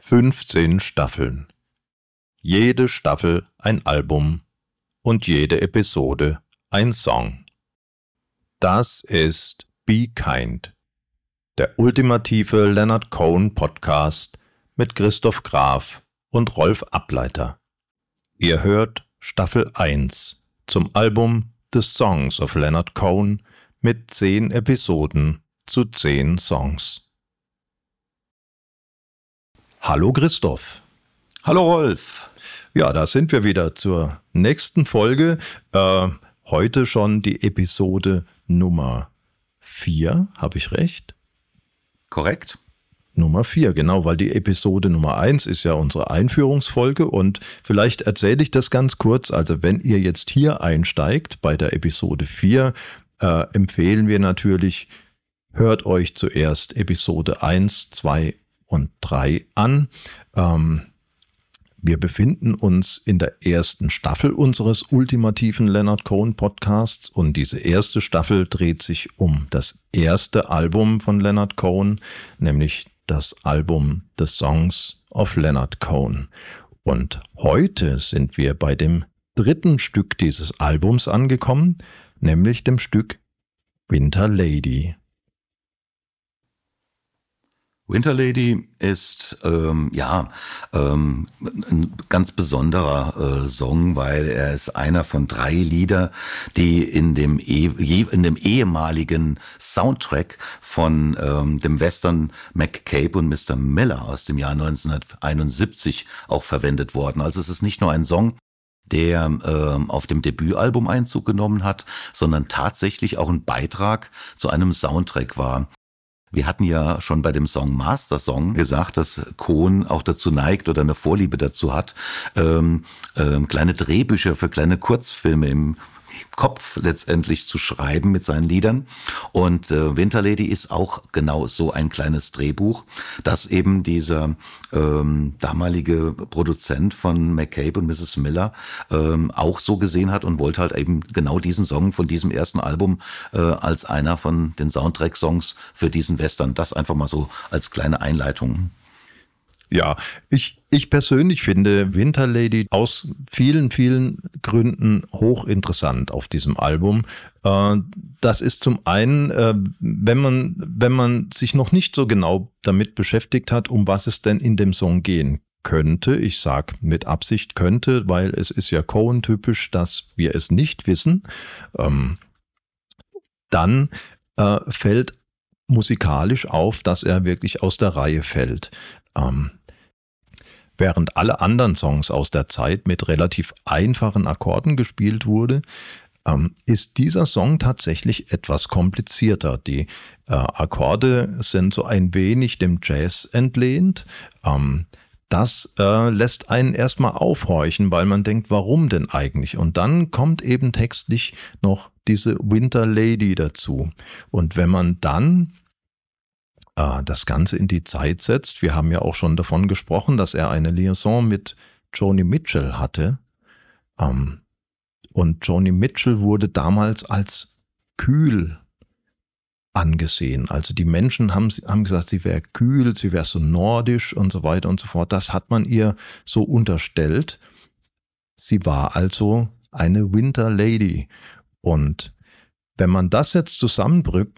15 Staffeln. Jede Staffel ein Album und jede Episode ein Song. Das ist Be Kind, der ultimative Leonard Cohen Podcast mit Christoph Graf und Rolf Ableiter. Ihr hört Staffel 1 zum Album The Songs of Leonard Cohen mit 10 Episoden zu 10 Songs. Hallo Christoph. Hallo Rolf. Ja, da sind wir wieder zur nächsten Folge. Heute schon die Episode Nummer 4, habe ich recht? Korrekt. Nummer 4, genau, weil die Episode Nummer 1 ist ja unsere Einführungsfolge und vielleicht erzähle ich das ganz kurz. Also wenn ihr jetzt hier einsteigt bei der Episode 4, empfehlen wir natürlich, hört euch zuerst Episode 1, 2 und 3 an. Wir befinden uns in der ersten Staffel unseres ultimativen Leonard Cohen Podcasts und diese erste Staffel dreht sich um das erste Album von Leonard Cohen, nämlich das Album The Songs of Leonard Cohen. Und heute sind wir bei dem dritten Stück dieses Albums angekommen, nämlich dem Stück Winter Lady. Winter Lady ist ein ganz besonderer Song, weil er ist einer von 3 Lieder, die in dem ehemaligen Soundtrack von dem Western McCabe und Mr. Miller aus dem Jahr 1971 auch verwendet worden. Also es ist nicht nur ein Song, der auf dem Debütalbum Einzug genommen hat, sondern tatsächlich auch ein Beitrag zu einem Soundtrack war. Wir hatten ja schon bei dem Song Master Song gesagt, dass Cohen auch dazu neigt oder eine Vorliebe dazu hat, kleine Drehbücher für kleine Kurzfilme im Kopf letztendlich zu schreiben mit seinen Liedern. Und Winter Lady ist auch genau so ein kleines Drehbuch, das eben dieser damalige Produzent von McCabe und Mrs. Miller auch so gesehen hat und wollte halt eben genau diesen Song von diesem ersten Album als einer von den Soundtrack-Songs für diesen Western. Das einfach mal so als kleine Einleitung. Ja, ich persönlich finde Winter Lady aus vielen, vielen Gründen hochinteressant auf diesem Album. Das ist zum einen, wenn man sich noch nicht so genau damit beschäftigt hat, um was es denn in dem Song gehen könnte. Ich sage mit Absicht könnte, weil es ist ja Cohen-typisch, dass wir es nicht wissen. Dann fällt musikalisch auf, dass er wirklich aus der Reihe fällt. Während alle anderen Songs aus der Zeit mit relativ einfachen Akkorden gespielt wurde, ist dieser Song tatsächlich etwas komplizierter. Die Akkorde sind so ein wenig dem Jazz entlehnt. Das lässt einen erstmal aufhorchen, weil man denkt, warum denn eigentlich? Und dann kommt eben textlich noch diese Winter Lady dazu. Und wenn man dann das Ganze in die Zeit setzt. Wir haben ja auch schon davon gesprochen, dass er eine Liaison mit Joni Mitchell hatte. Und Joni Mitchell wurde damals als kühl angesehen. Also die Menschen haben gesagt, sie wäre kühl, sie wäre so nordisch und so weiter und so fort. Das hat man ihr so unterstellt. Sie war also eine Winter Lady. Und wenn man das jetzt zusammenbringt,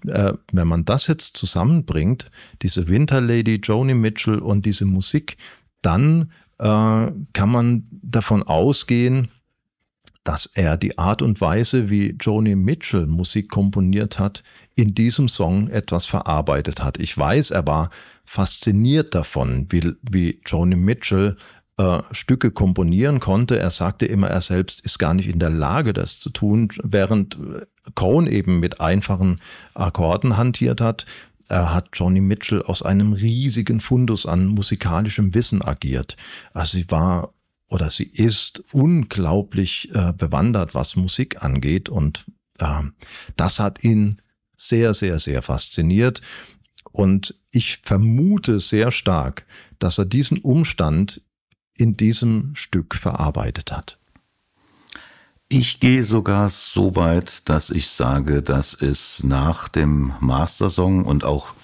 diese Winter Lady, Joni Mitchell und diese Musik, dann kann man davon ausgehen, dass er die Art und Weise, wie Joni Mitchell Musik komponiert hat, in diesem Song etwas verarbeitet hat. Ich weiß, er war fasziniert davon, wie Joni Mitchell Stücke komponieren konnte. Er sagte immer, er selbst ist gar nicht in der Lage, das zu tun, während Cohen eben mit einfachen Akkorden hantiert hat. Er hat Joni Mitchell aus einem riesigen Fundus an musikalischem Wissen agiert. Also sie ist unglaublich bewandert, was Musik angeht, und das hat ihn sehr, sehr, sehr fasziniert. Und ich vermute sehr stark, dass er diesen Umstand in diesem Stück verarbeitet hat. Ich gehe sogar so weit, dass ich sage, dass es nach dem Master-Song und auch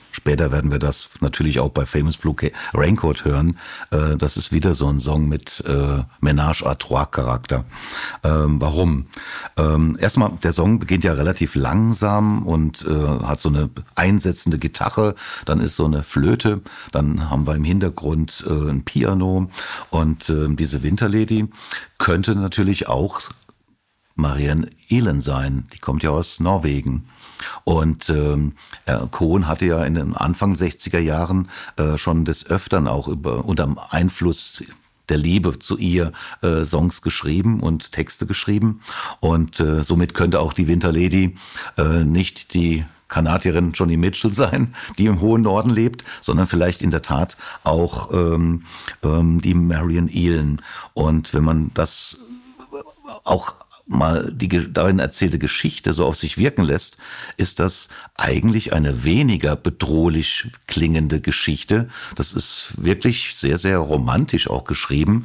Später werden wir das natürlich auch bei Famous Blue Raincoat hören. Das ist wieder so ein Song mit Ménage à trois Charakter. Warum? Erstmal, der Song beginnt ja relativ langsam und hat so eine einsetzende Gitarre, dann ist so eine Flöte, dann haben wir im Hintergrund ein Piano und diese Winterlady könnte natürlich auch Marianne Elend sein. Die kommt ja aus Norwegen. Und Cohen hatte ja in den Anfang 60er Jahren schon des Öfteren auch unter Einfluss der Liebe zu ihr Songs geschrieben und Texte geschrieben. Und somit könnte auch die Winterlady nicht die Kanadierin Joni Mitchell sein, die im hohen Norden lebt, sondern vielleicht in der Tat auch die Marianne Elend. Und wenn man das auch mal die darin erzählte Geschichte so auf sich wirken lässt, ist das eigentlich eine weniger bedrohlich klingende Geschichte. Das ist wirklich sehr, sehr romantisch auch geschrieben.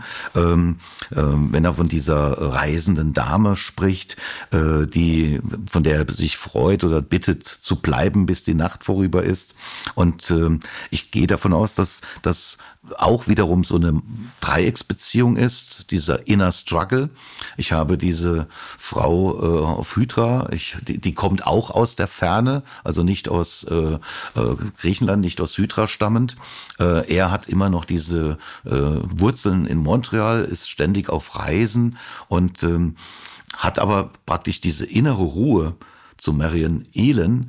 Wenn er von dieser reisenden Dame spricht, von der er sich freut oder bittet zu bleiben, bis die Nacht vorüber ist. Und ich gehe davon aus, dass das auch wiederum so eine Dreiecksbeziehung ist, dieser Inner Struggle. Ich habe diese Frau auf Hydra, die kommt auch aus der Ferne, also nicht aus Griechenland, nicht aus Hydra stammend. Er hat immer noch diese Wurzeln in Montreal, ist ständig auf Reisen und hat aber praktisch diese innere Ruhe zu Marianne Elend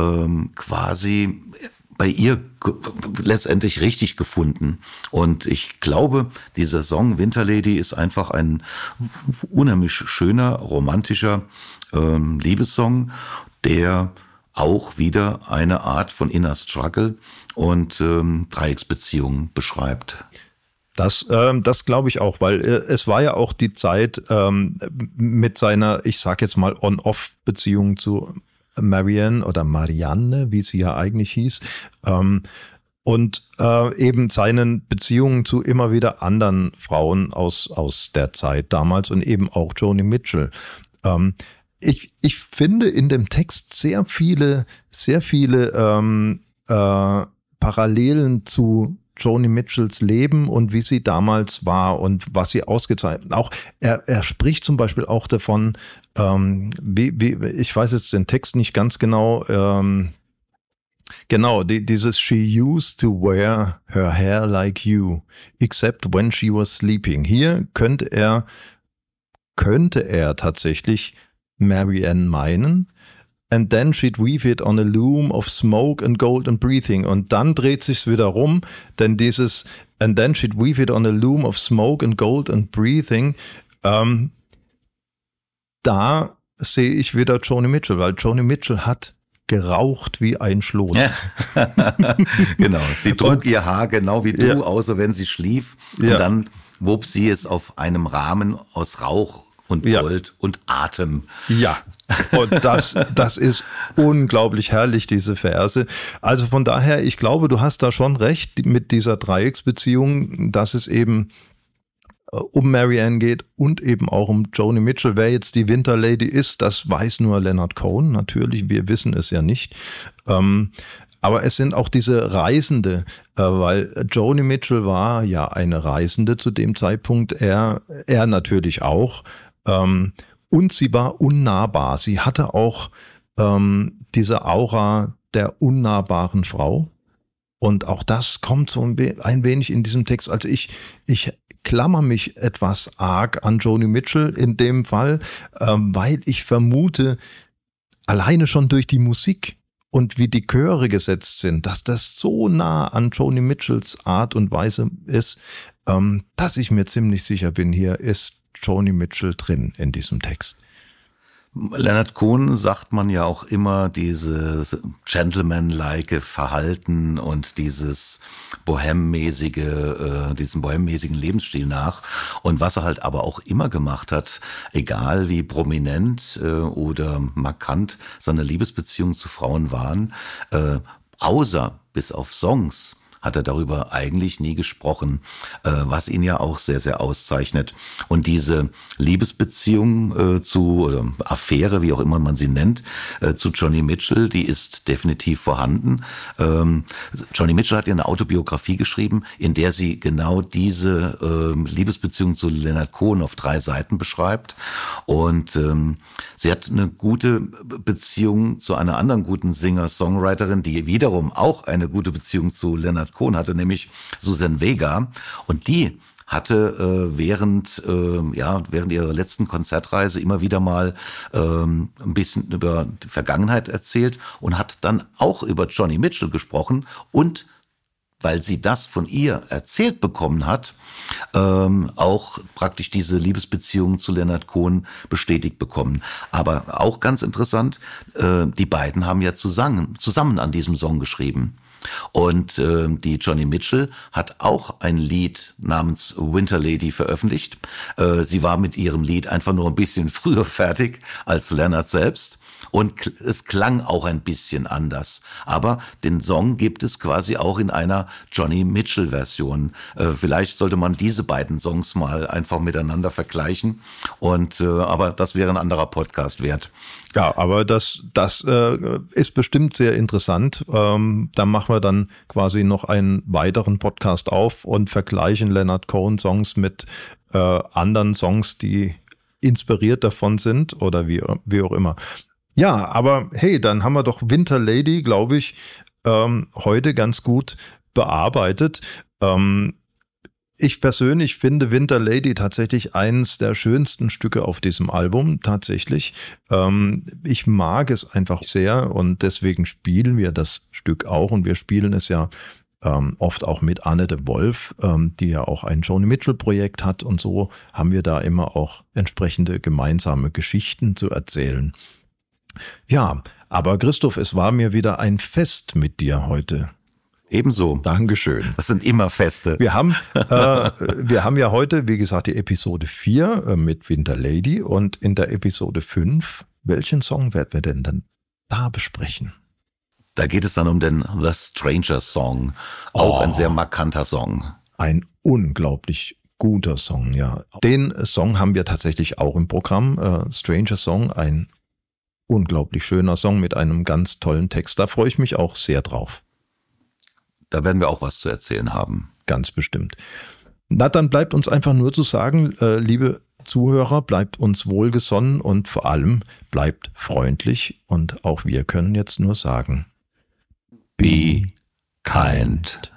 quasi bei ihr letztendlich richtig gefunden. Und ich glaube, dieser Song Winterlady ist einfach ein unheimlich schöner, romantischer Liebessong, der auch wieder eine Art von Inner Struggle und Dreiecksbeziehungen beschreibt. Das glaube ich auch, weil es war ja auch die Zeit mit seiner, ich sag jetzt mal, On-Off-Beziehung zu Marianne oder Marianne, wie sie ja eigentlich hieß, und eben seinen Beziehungen zu immer wieder anderen Frauen aus der Zeit damals und eben auch Joni Mitchell. Ich finde in dem Text sehr viele Parallelen zu Joni Mitchells Leben und wie sie damals war und was sie ausgezeichnet. Auch er spricht zum Beispiel auch davon, ich weiß jetzt den Text nicht ganz genau, dieses She used to wear her hair like you, except when she was sleeping. Hier könnte er tatsächlich Marianne meinen. And then she'd weave it on a loom of smoke and golden breathing. Und dann dreht sich's wieder rum, denn dieses and then she'd weave it on a loom of smoke and golden breathing, da sehe ich wieder Joni Mitchell, weil Joni Mitchell hat geraucht wie ein Schlot. Ja. Genau, sie trug ihr Haar genau wie du, außer wenn sie schlief. Und dann wob sie es auf einem Rahmen aus Rauch und Gold und Atem. Ja, und das ist unglaublich herrlich, diese Verse. Also von daher, ich glaube, du hast da schon recht mit dieser Dreiecksbeziehung, dass es eben um Marianne geht und eben auch um Joni Mitchell. Wer jetzt die Winterlady ist, das weiß nur Leonard Cohen. Natürlich, wir wissen es ja nicht. Aber es sind auch diese Reisende, weil Joni Mitchell war ja eine Reisende zu dem Zeitpunkt, er natürlich auch. Und sie war unnahbar. Sie hatte auch diese Aura der unnahbaren Frau. Und auch das kommt so ein wenig in diesem Text. Also ich klammer mich etwas arg an Joni Mitchell in dem Fall, weil ich vermute, alleine schon durch die Musik und wie die Chöre gesetzt sind, dass das so nah an Joni Mitchells Art und Weise ist, dass ich mir ziemlich sicher bin, hier ist Joni Mitchell drin in diesem Text. Leonard Cohen sagt man ja auch immer dieses gentleman-like Verhalten und diesen bohemmäßigen Lebensstil nach. Und was er halt aber auch immer gemacht hat, egal wie prominent oder markant seine Liebesbeziehungen zu Frauen waren, außer bis auf Songs, hat er darüber eigentlich nie gesprochen, was ihn ja auch sehr, sehr auszeichnet. Und diese Liebesbeziehung oder Affäre, wie auch immer man sie nennt, zu Joni Mitchell, die ist definitiv vorhanden. Joni Mitchell hat ja eine Autobiografie geschrieben, in der sie genau diese Liebesbeziehung zu Leonard Cohen auf 3 Seiten beschreibt. Und sie hat eine gute Beziehung zu einer anderen guten Singer-Songwriterin, die wiederum auch eine gute Beziehung zu Leonard Cohen hatte, nämlich Suzanne Vega. Und die hatte während ihrer letzten Konzertreise immer wieder mal ein bisschen über die Vergangenheit erzählt und hat dann auch über Joni Mitchell gesprochen und weil sie das von ihr erzählt bekommen hat, auch praktisch diese Liebesbeziehung zu Leonard Cohen bestätigt bekommen. Aber auch ganz interessant, die beiden haben ja zusammen an diesem Song geschrieben. Und die Joni Mitchell hat auch ein Lied namens Winter Lady veröffentlicht. Sie war mit ihrem Lied einfach nur ein bisschen früher fertig als Leonard selbst. Und es klang auch ein bisschen anders. Aber den Song gibt es quasi auch in einer Joni Mitchell-Version. Vielleicht sollte man diese beiden Songs mal einfach miteinander vergleichen. Aber das wäre ein anderer Podcast wert. Ja, aber das ist bestimmt sehr interessant. Da machen wir dann quasi noch einen weiteren Podcast auf und vergleichen Leonard Cohen Songs mit anderen Songs, die inspiriert davon sind oder wie auch immer. Ja, aber hey, dann haben wir doch Winter Lady, glaube ich, heute ganz gut bearbeitet. Ich persönlich finde Winter Lady tatsächlich eines der schönsten Stücke auf diesem Album, tatsächlich. Ich mag es einfach sehr und deswegen spielen wir das Stück auch und wir spielen es ja oft auch mit Anne de Wolf, die ja auch ein Joni Mitchell-Projekt hat und so haben wir da immer auch entsprechende gemeinsame Geschichten zu erzählen. Ja, aber Christoph, es war mir wieder ein Fest mit dir heute. Ebenso. Dankeschön. Das sind immer Feste. Wir haben ja heute, wie gesagt, die Episode 4 mit Winter Lady und in der Episode 5, welchen Song werden wir denn dann da besprechen? Da geht es dann um den The Stranger Song, auch ein sehr markanter Song. Ein unglaublich guter Song, ja. Den Song haben wir tatsächlich auch im Programm, Stranger Song, ein unglaublich schöner Song mit einem ganz tollen Text. Da freue ich mich auch sehr drauf. Da werden wir auch was zu erzählen haben. Ganz bestimmt. Na, dann bleibt uns einfach nur zu sagen, liebe Zuhörer, bleibt uns wohlgesonnen und vor allem bleibt freundlich. Und auch wir können jetzt nur sagen, be kind.